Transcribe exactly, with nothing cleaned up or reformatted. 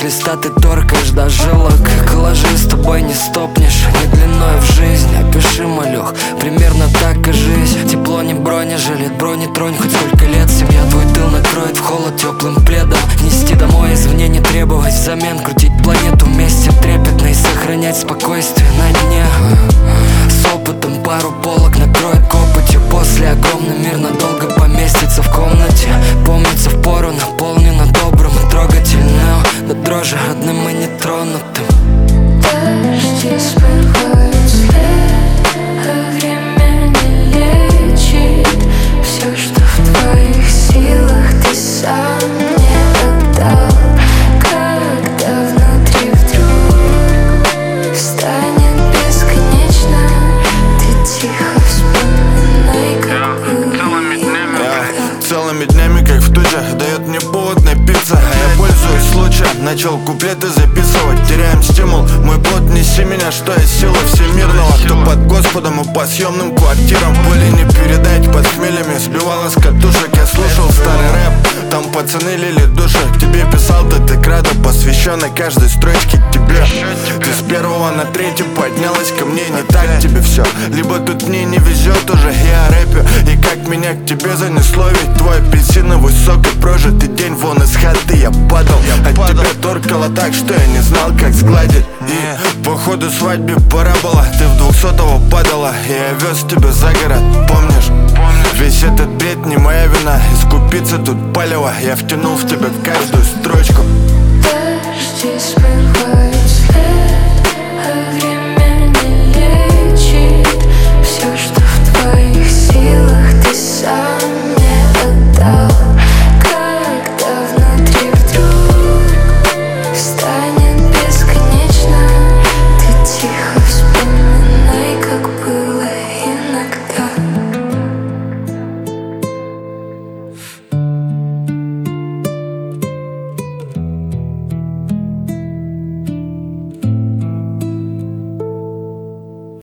свиста ты торкаешь до жилок. Коллажи с тобой не стопнешь, не длиной в жизнь. Опиши, малёх, примерно так и жизнь. Тепло не бронежилет, брони тронь хоть сколько лет. Семья твой тыл накроет в холод теплым пледом. Нести домой извне не требовать взамен. Крутить планету вместе трепетно и сохранять спокойствие на дне. С опытом пару полок накроет копотью. После огромный мир надолго поместится в комнате. Помнится впору наполнено добрым и трогательным, до дрожи родным и нетронутым. Дожди смывают след, а время не лечит. Все, что в твоих силах, ты сам мне отдал. Когда внутри вдруг станет бесконечно, ты тихо вспоминай, как было. Целыми днями, как в тучах, дает мне повод напиться. А я пользуюсь случаем, начал куплеты записывать. Теряем стимул, мой плод, неси меня, что есть сила всемирного. Кто под Господом и по съемным квартирам. Боли не передать, под хмелями сбивала с катушек. Я слушал старый рэп, там пацаны лили души. К тебе писал Детекрада, посвященной каждой строчке тебе. Ты с первого на третий поднялась ко мне, не так тебе все. Либо тут мне не везет уже, я рэпю. И как меня к тебе занесло, ведь твой апельсиновый сок и прожитый день вон из хаты я падал. От тебя торкало так, что я не знал, как сгладить. И походу свадьбе пора была, ты в двухсотого падала. И я вез тебя за город, помнишь? Весь этот бред не моя вина, искупиться тут палево. Я втянул в тебя каждую строчку. Дожди смывают